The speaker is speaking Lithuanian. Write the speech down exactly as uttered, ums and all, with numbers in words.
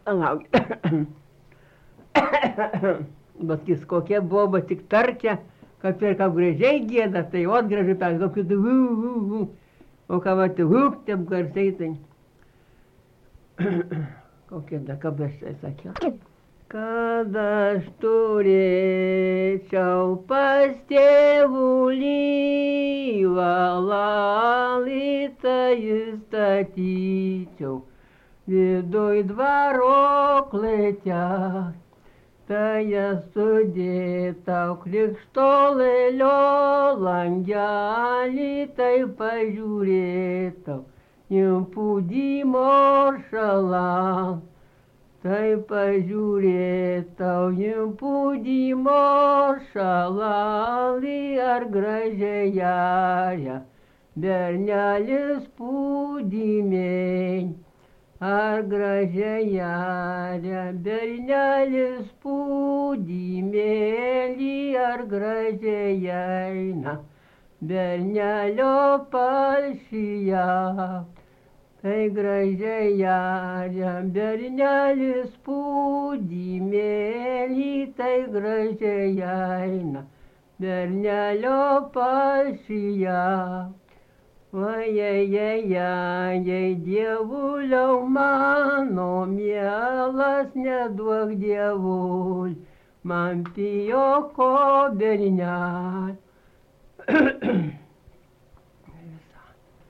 Lauk. Bet jis kokia boba tik tarkia, kad ir kaip gražiai gėda, tai ot gražiai per kokiu tu, vu, vu, vu. O ką va tu, vuk, taip garsiai, tai. Kokia da, kaip aš tai sakiau. Kad aš turėčiau pas tėvulį valalitą įstatyčiau, viduj dvaro klėtę, tai sudėtau krikštolėlio langelį, tai pažiūrėtau, impūdimo šalą. Tai pažiūrėtau impūdimo šalalį ar gražiąją, bernelis pūdymėn. Ar gražiąją, bernelis pūdymėlį, ar gražiąją, bernelio palšyje. Tai gražiąją, bernelis pūdymėlį, tai gražiąją, bernelio palšyje. Vajajajajai, dievuliau mano mielas, neduok dievul, man pijoko bernel.